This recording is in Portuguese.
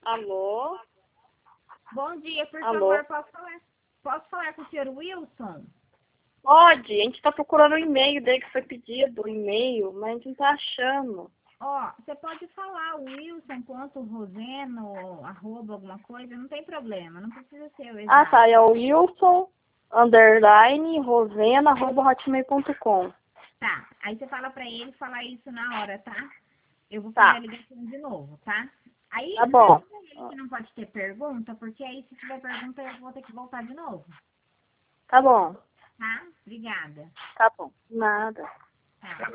Alô? Bom dia, por Alô? favor, posso falar com o senhor Wilson? Pode, a gente tá procurando o e-mail dele que foi pedido, o e-mail, mas a gente não tá achando. Ó, você pode falar wilson.roseno, arroba alguma coisa, não tem problema, não precisa ser o Ah, exato. tá, é o Wilson, underline, rosena, arroba hotmail.com. Tá, aí você fala pra ele falar isso na hora, tá? Eu vou fazer a Tá, ligação de novo, tá? Aí, tá avisa bom. ele que não pode ter pergunta, porque aí se tiver pergunta eu vou ter que voltar de novo, Tá bom, tá? Obrigada. tá bom. Nada. Tá.